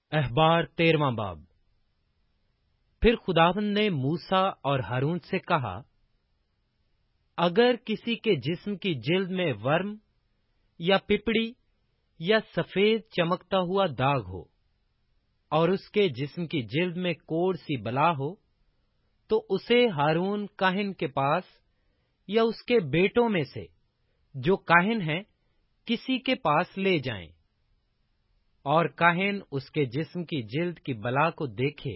احبار 13واں باب۔ پھر خداوند نے موسیٰ اور ہارون سے کہا، اگر کسی کے جسم کی جلد میں ورم یا پپڑی یا سفید چمکتا ہوا داغ ہو اور اس کے جسم کی جلد میں کوڑ سی بلا ہو، تو اسے ہارون کاہن کے پاس یا اس کے بیٹوں میں سے جو کاہن ہیں کسی کے پاس لے جائیں، اور کاہن اس کے جسم کی جلد کی بلا کو دیکھے۔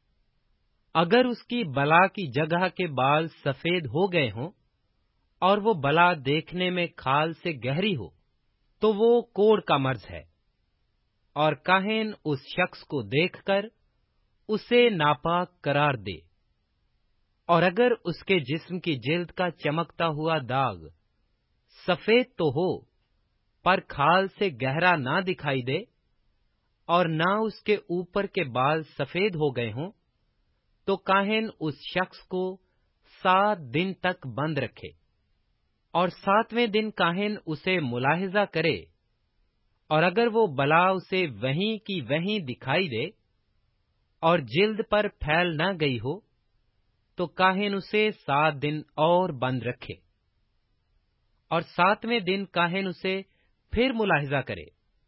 اگر اس کی بلا کی جگہ کے بال سفید ہو گئے ہوں اور وہ بلا دیکھنے میں کھال سے گہری ہو، تو وہ کوڑ کا مرض ہے، اور کاہن اس شخص کو دیکھ کر اسے ناپاک قرار دے۔ اور اگر اس کے جسم کی جلد کا چمکتا ہوا داغ سفید تو ہو پر کھال سے گہرا نہ دکھائی دے، اور نہ اس کے اوپر کے بال سفید ہو گئے ہوں، تو کاہن اس شخص کو 7 دن تک بند رکھے، اور 7ویں دن کاہن اسے ملاحظہ کرے، اور اگر وہ بلا اسے وہیں کی وہیں دکھائی دے اور جلد پر پھیل نہ گئی ہو، تو کاہن اسے 7 دن اور بند رکھے، اور 7ویں دن کاہن اسے پھر ملاحظہ کرے،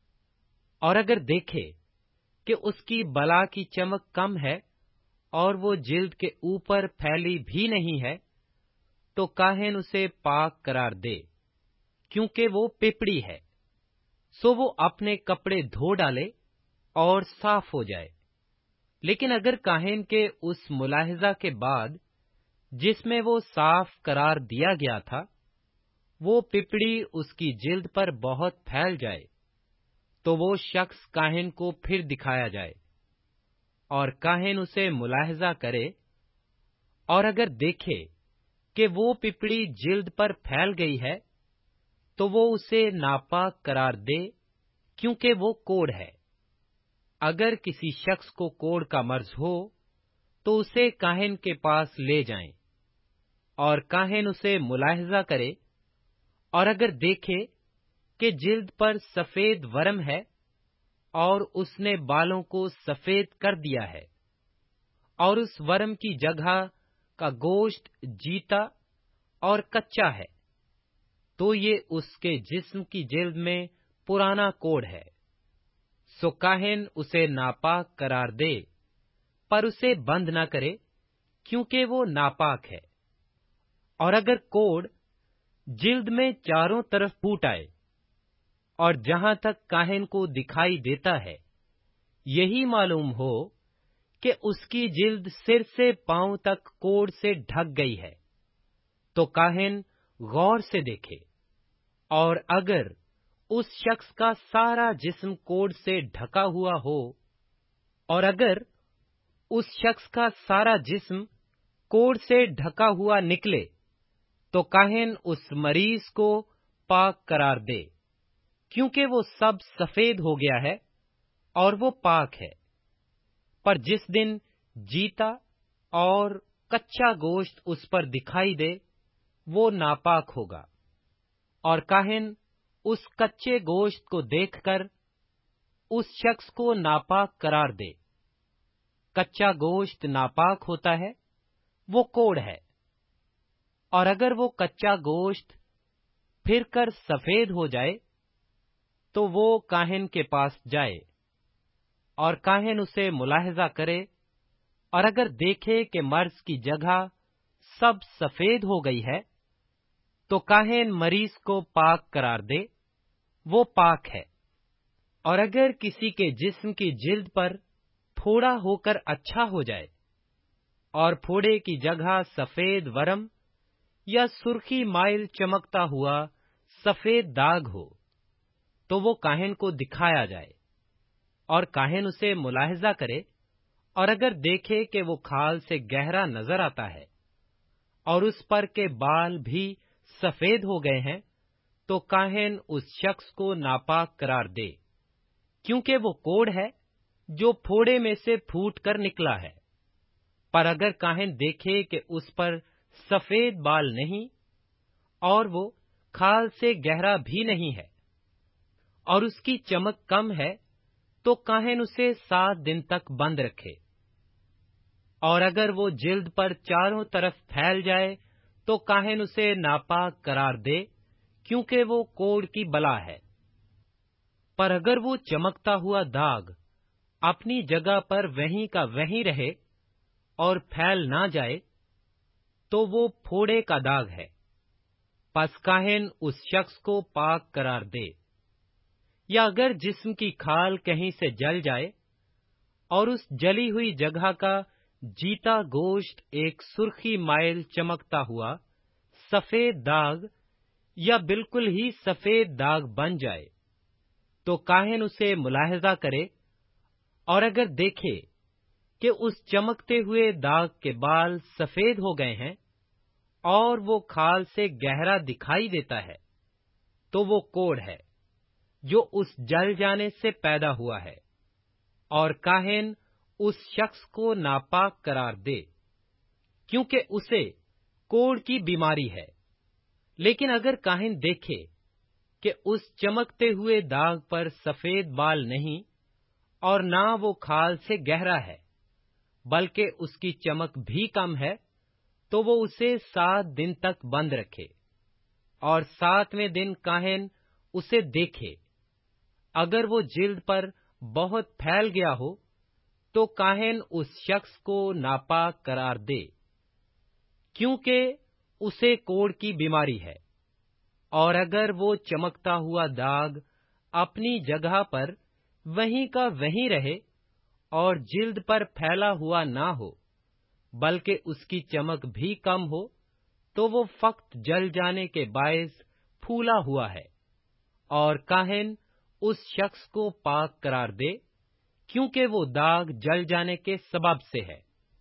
اور اگر دیکھے کہ اس کی بلا کی چمک کم ہے اور وہ جلد کے اوپر پھیلی بھی نہیں ہے، تو کاہن اسے پاک قرار دے، کیونکہ وہ پپڑی ہے، سو وہ اپنے کپڑے دھو ڈالے اور صاف ہو جائے۔ لیکن اگر کاہن کے اس ملاحظہ کے بعد جس میں وہ صاف قرار دیا گیا تھا، وہ پپڑی اس کی جلد پر بہت پھیل جائے، تو وہ شخص کاہن کو پھر دکھایا جائے، اور کاہن اسے ملاحظہ کرے، اور اگر دیکھے کہ وہ پپڑی جلد پر پھیل گئی ہے، تو وہ اسے ناپاک قرار دے، کیونکہ وہ کوڑ ہے۔ اگر کسی شخص کو کوڑ کا مرض ہو تو اسے کاہن کے پاس لے جائیں، اور کاہن اسے ملاحظہ کرے، اور اگر دیکھے کہ جلد پر سفید ورم ہے اور اس نے بالوں کو سفید کر دیا ہے، اور اس ورم کی جگہ کا گوشت جیتا اور کچا ہے، تو یہ اس کے جسم کی جلد میں پرانا کوڑ ہے، سو کاہن اسے ناپاک قرار دے، پر اسے بند نہ کرے، کیونکہ وہ ناپاک ہے۔ اور اگر کوڑ جلد میں چاروں طرف پھوٹ آئے، اور جہاں تک کاہن کو دکھائی دیتا ہے یہی معلوم ہو کہ اس کی جلد سر سے پاؤں تک کوڑ سے ڈھک گئی ہے، تو کاہن غور سے دیکھے، اور اگر اس شخص کا سارا جسم کوڑ سے ڈھکا ہوا ہو، اور اگر اس شخص کا سارا جسم کوڑ سے ڈھکا ہوا نکلے، تو کاہن اس مریض کو پاک قرار دے، کیونکہ وہ سب سفید ہو گیا ہے اور وہ پاک ہے۔ پر جس دن جیتا اور کچا گوشت اس پر دکھائی دے، وہ ناپاک ہوگا، اور کاہن اس کچے گوشت کو دیکھ کر اس شخص کو ناپاک قرار دے۔ کچا گوشت ناپاک ہوتا ہے، وہ کوڑ ہے، اور اگر وہ کچا گوشت پھر کر سفید ہو جائے تو وہ کاہن کے پاس جائے، اور کاہن اسے ملاحظہ کرے، اور اگر دیکھے کہ مرض کی جگہ سب سفید ہو گئی ہے، تو کاہن مریض کو پاک قرار دے، وہ پاک ہے۔ اور اگر کسی کے جسم کی جلد پر پھوڑا ہو کر اچھا ہو جائے، اور پھوڑے کی جگہ سفید ورم یا سرخی مائل چمکتا ہوا سفید داغ ہو، تو وہ کاہن کو دکھایا جائے، اور کاہن اسے ملاحظہ کرے، اور اگر دیکھے کہ وہ کھال سے گہرا نظر آتا ہے اور اس پر کے بال بھی سفید ہو گئے ہیں، تو کاہن اس شخص کو ناپاک قرار دے، کیونکہ وہ کوڑ ہے جو پھوڑے میں سے پھوٹ کر نکلا ہے۔ پر اگر کاہن دیکھے کہ اس پر سفید بال نہیں اور وہ کھال سے گہرا بھی نہیں ہے، اور اس کی چمک کم ہے، تو काहिन उसे 7 दिन तक बंद रखे। और अगर वो जिल्द पर चारों तरफ फैल जाए तो काहिन उसे नापाक करार दे, क्योंकि वो कोढ़ की बला है। पर अगर वो चमकता हुआ दाग अपनी जगह पर वहीं का वहीं रहे और फैल ना जाए, तो वो फोड़े का दाग है। पस काहिन उस शख्स को पाक करार दे। या अगर जिस्म की खाल कहीं से जल जाए और उस जली हुई जगह का जीता गोश्त एक सुर्खी माइल चमकता हुआ सफेद दाग या बिल्कुल ही सफेद दाग बन जाए, तो काहिन उसे मुलाहिजा करे, और अगर देखे कि उस चमकते हुए दाग के बाल सफेद हो गए हैं और वो खाल से गहरा दिखाई देता है, तो वो कोढ़ है जो उस जल जाने से पैदा हुआ है, और काहिन उस शख्स को नापाक करार दे, क्योंकि उसे कोढ़ की बीमारी है। लेकिन अगर काहिन देखे कि उस चमकते हुए दाग पर सफेद बाल नहीं और ना वो खाल से गहरा है, बल्कि उसकी चमक भी कम है, तो वो उसे 7 दिन तक बंद रखे। और 7वें दिन काहिन उसे देखे। अगर वो जिल्द पर बहुत फैल गया हो, तो काहिन उस शख्स को नापाक करार दे, क्योंकि उसे कोढ़ की बीमारी है। और अगर वो चमकता हुआ दाग अपनी जगह पर वहीं का वहीं रहे और जिल्द पर फैला हुआ ना हो, बल्कि उसकी चमक भी कम हो, तो वो फक्त जल जाने के बायस फूला हुआ है, और काहिन उस शख्स को पाक करार दे, क्योंकि वो दाग जल जाने के सबब से है।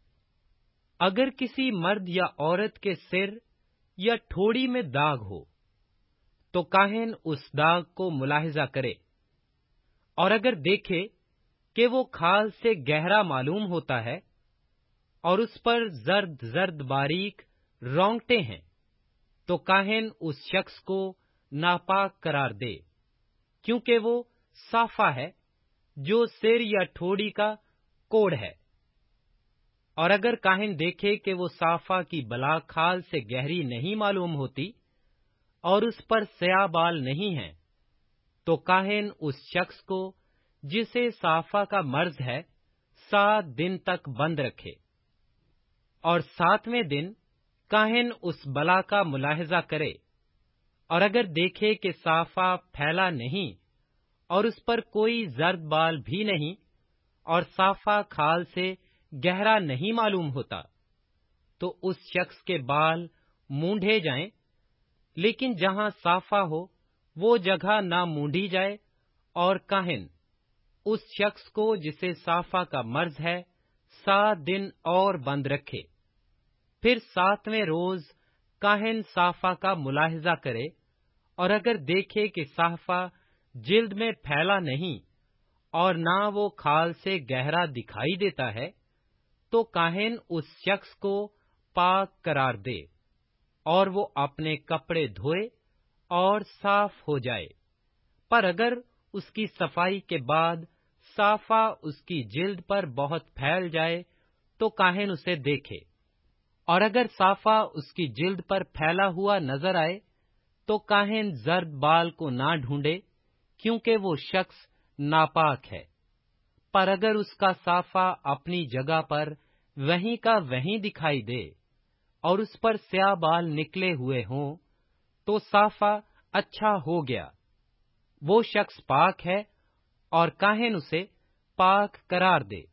अगर किसी मर्द या औरत के सिर या ठोड़ी में दाग हो, तो काहिन उस दाग को मुलाहिजा करे, और अगर देखे कि वो खाल से गहरा मालूम होता है और उस पर जर्द जर्द बारीक रोंगटे हैं, तो काहिन उस शख्स को नापाक करार दे, क्योंकि वो साफा है जो सिर या ठोड़ी का कोढ़ है। और अगर काहिन देखे कि वो साफा की बला खाल से गहरी नहीं मालूम होती और उस पर स्याह बाल नहीं है, तो काहिन उस शख्स को जिसे साफा का मर्ज है 7 दिन तक बंद रखे। और 7वें दिन काहिन उस बला का मुलाहिजा करे, और अगर देखे कि साफा फैला नहीं और उस पर कोई जर्द बाल भी नहीं और साफा खाल से गहरा नहीं मालूम होता, तो उस शख्स के बाल मूंढे जाएं, लेकिन जहां साफा हो वो जगह ना मूंढी जाए, और काहिन उस शख्स को जिसे साफा का मर्ज है 7 दिन और बंद रखे। फिर 7वें रोज काहिन साफा का मुलाहिजा करे, और अगर देखे कि साफा जिल्द में फैला नहीं और ना वो खाल से गहरा दिखाई देता है, तो काहिन उस शख्स को पाक करार दे, और वो अपने कपड़े धोए और साफ हो जाए। पर अगर उसकी सफाई के बाद साफा उसकी जिल्द पर बहुत फैल जाए, तो काहिन उसे देखे, और अगर साफा उसकी जिल्द पर फैला हुआ नजर आए, तो काहिन जर्द बाल को ना ढूंढे, क्योंकि वो शख्स नापाक है। पर अगर उसका साफा अपनी जगह पर वहीं का वहीं दिखाई दे और उस पर स्याह बाल निकले हुए हों, तो साफा अच्छा हो गया, वो शख्स पाक है, और काहिन उसे पाक करार दे।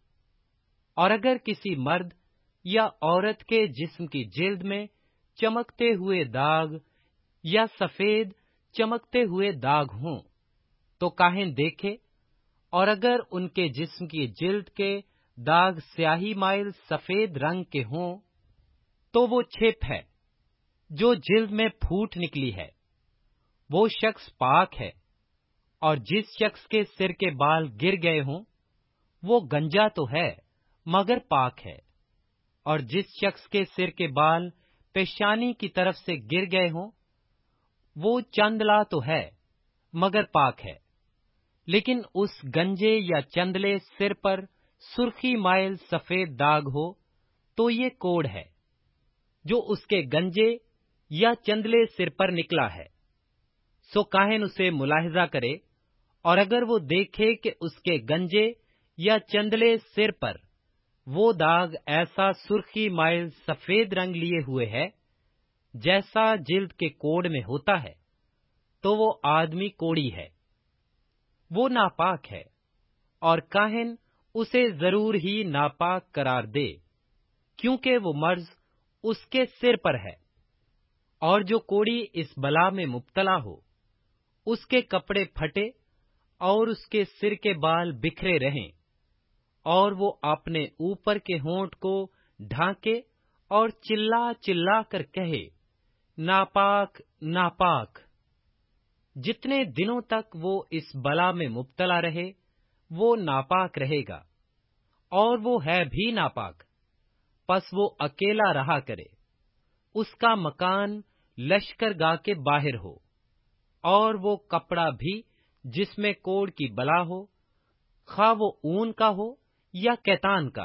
और अगर किसी मर्द या औरत के जिस्म की जिल्द में चमकते हुए दाग या सफेद चमकते हुए दाग हों, तो काहिन देखे, और अगर उनके जिस्म की जिल्द के दाग स्याही माइल सफेद रंग के हों, तो वो छिप है जो जिल्द में फूट निकली है, वो शख्स पाक है। और जिस शख्स के सिर के बाल गिर गए हों, वो गंजा तो है मगर पाक है। और जिस शख्स के सिर के बाल पेशानी की तरफ से गिर गए हों, वो चंदला तो है मगर पाक है। لیکن اس گنجے یا چندلے سر پر سرخی مائل سفید داغ ہو تو یہ کوڑ ہے جو اس کے گنجے یا چندلے سر پر نکلا ہے۔ سو کاہن اسے ملاحظہ کرے، اور اگر وہ دیکھے کہ اس کے گنجے یا چندلے سر پر وہ داغ ایسا سرخی مائل سفید رنگ لیے ہوئے ہے جیسا جلد کے کوڑ میں ہوتا ہے، تو وہ آدمی کوڑی ہے، وہ ناپاک ہے، اور کاہن اسے ضرور ہی ناپاک قرار دے، کیونکہ وہ مرض اس کے سر پر ہے۔ اور جو کوڑی اس بلا میں مبتلا ہو، اس کے کپڑے پھٹے اور اس کے سر کے بال بکھرے رہیں، اور وہ اپنے اوپر کے ہونٹ کو ڈھانکے اور چلا چلا کر کہے، ناپاک، ناپاک۔ جتنے دنوں تک وہ اس بلا میں مبتلا رہے، وہ ناپاک رہے گا، اور وہ ہے بھی ناپاک، پس وہ اکیلا رہا کرے، اس کا مکان لشکر گاہ کے باہر ہو، اور وہ کپڑا بھی جس میں کوڑ کی بلا ہو، خواہ وہ اون کا ہو یا کیتان کا،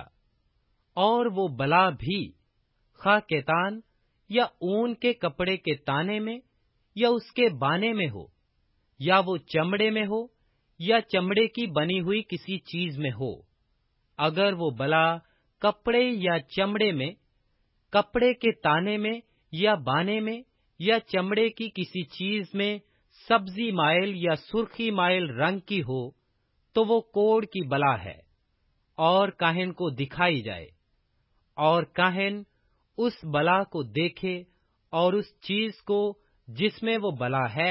اور وہ بلا بھی خواہ کیتان یا اون کے کپڑے کے تانے میں یا اس کے بانے میں ہو، یا وہ چمڑے میں ہو یا چمڑے کی بنی ہوئی کسی چیز میں ہو، اگر وہ بلا کپڑے یا چمڑے میں، کپڑے کے تانے میں یا بانے میں یا چمڑے کی کسی چیز میں سبزی مائل یا سرخی مائل رنگ کی ہو، تو وہ کوڑ کی بلا ہے، اور کاہن کو دکھائی جائے، اور کاہن اس بلا کو دیکھے اور اس چیز کو جس میں وہ بلا ہے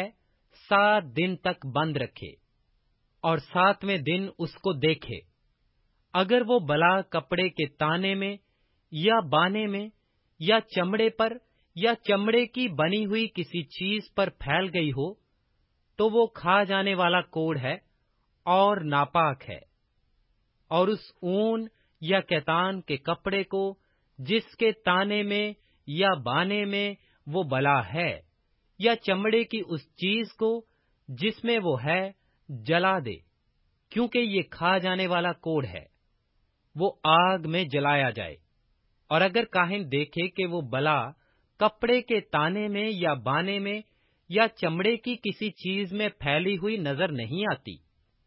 7 دن تک بند رکھے، اور 7ویں دن اس کو دیکھے۔ اگر وہ بلا کپڑے کے تانے میں یا بانے میں یا چمڑے پر یا چمڑے کی بنی ہوئی کسی چیز پر پھیل گئی ہو، تو وہ کھا جانے والا کوڑ ہے اور ناپاک ہے۔ اور اس اون یا کیتان کے کپڑے کو جس کے تانے میں یا بانے میں وہ بلا ہے، یا چمڑے کی اس چیز کو جس میں وہ ہے، جلا دے، کیونکہ یہ کھا جانے والا کوڑ ہے، وہ آگ میں جلایا جائے۔ اور اگر کاہن دیکھے کہ وہ بلا کپڑے کے تانے میں یا بانے میں یا چمڑے کی کسی چیز میں پھیلی ہوئی نظر نہیں آتی،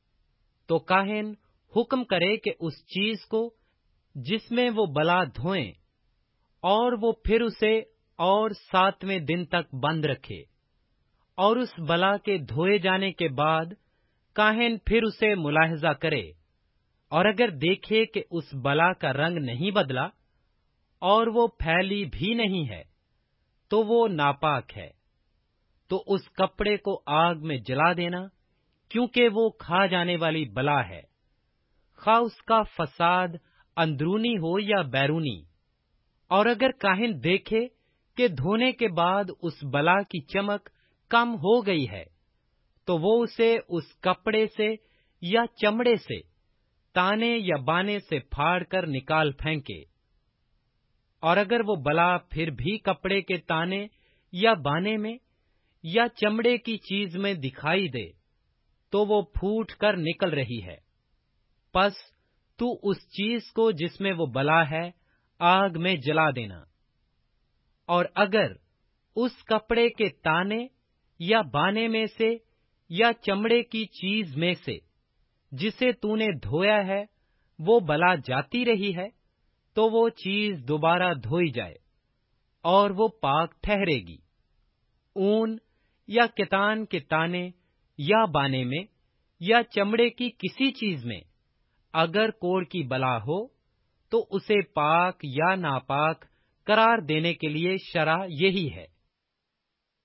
تو کاہن حکم کرے کہ اس چیز کو جس میں وہ بلا دھوئیں، اور وہ پھر اسے اور 7ویں دن تک بند رکھے، اور اس بلا کے دھوئے جانے کے بعد کاہن پھر اسے ملاحظہ کرے، اور اگر دیکھے کہ اس بلا کا رنگ نہیں بدلا اور وہ پھیلی بھی نہیں ہے، تو وہ ناپاک ہے، تو اس کپڑے کو آگ میں جلا دینا، کیونکہ وہ کھا جانے والی بلا ہے، خواہ اس کا فساد اندرونی ہو یا بیرونی۔ اور اگر کاہن دیکھے کہ دھونے کے بعد اس بلا کی چمک کم ہو گئی ہے، تو وہ اسے اس کپڑے سے یا چمڑے سے، تانے یا بانے سے پھاڑ کر نکال پھینکے۔ اور اگر وہ بلا پھر بھی کپڑے کے تانے یا بانے میں یا چمڑے کی چیز میں دکھائی دے، تو وہ پھوٹ کر نکل رہی ہے، پس تو اس چیز کو جس میں وہ بلا ہے آگ میں جلا دینا۔ اور اگر اس کپڑے کے تانے یا بانے میں سے یا چمڑے کی چیز میں سے جسے تو نے دھویا ہے وہ بلا جاتی رہی ہے، تو وہ چیز دوبارہ دھوئی جائے، اور وہ پاک ٹھہرے گی۔ اون یا کتان کے تانے یا بانے میں یا چمڑے کی کسی چیز میں اگر کوڑ کی بلا ہو، تو اسے پاک یا ناپاک قرار دینے کے لیے شرع یہی ہے۔